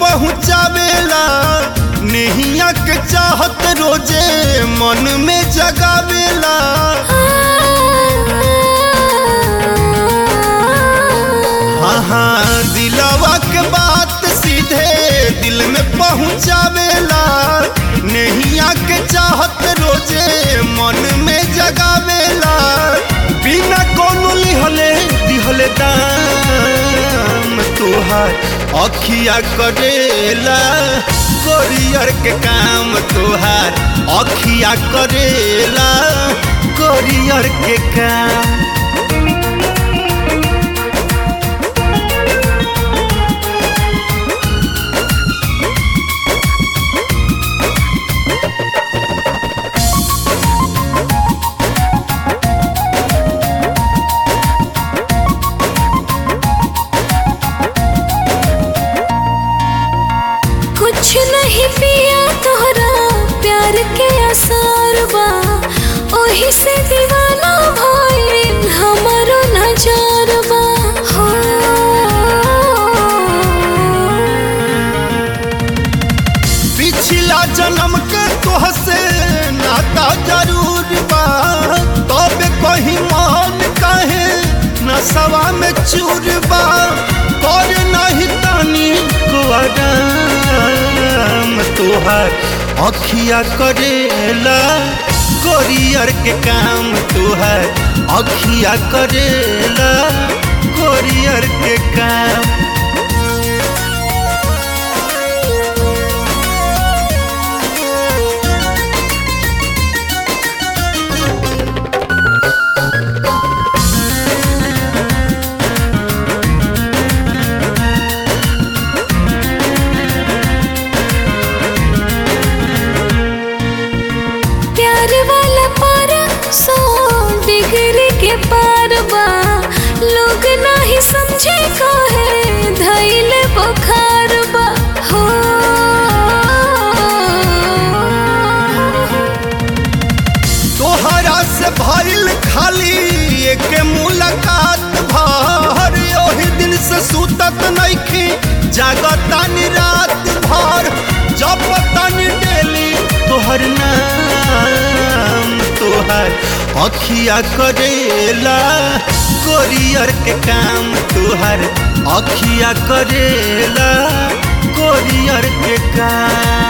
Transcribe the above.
पहुँचावेला नेहिया के चाहत रोजे मन में जगावेला। हाँ दिलवा के बात सीधे दिल में पहुँचावेला नेहिया के चाहत रोजे मन में जगावेला। बिना कोनो लिहले दिहले दाम तोहार अखिया करेला कोरियर के काम तोहार अखिया करेला कोरियर के काम। कुछ नहीं पिया तोहरा प्यार के आसार बा ओही से दीवाना भइल हमारो नजर बा। पिछला जन्म के तोहसे नाता जरूर बा तबे कहीं मन काहे नसवा में चूर बा। कर नहीं तानी को आराम तोहार अखिया करेला कोरियर के काम तोहार अखिया करेला कोरियर के काम। प्यार वाला पारा 100 डिग्री के पार बा लोग नहीं समझे काहे धइल बुखार बा। तोहरा से भइल खाली एक मुलाकात भर ओही दिन से सुतत नइखी जागतानी रात भर जपतानी डेली तोहर नाम तोहर अखिया करेला कोरियर के काम तोहर अखिया करेला कोरियर के काम।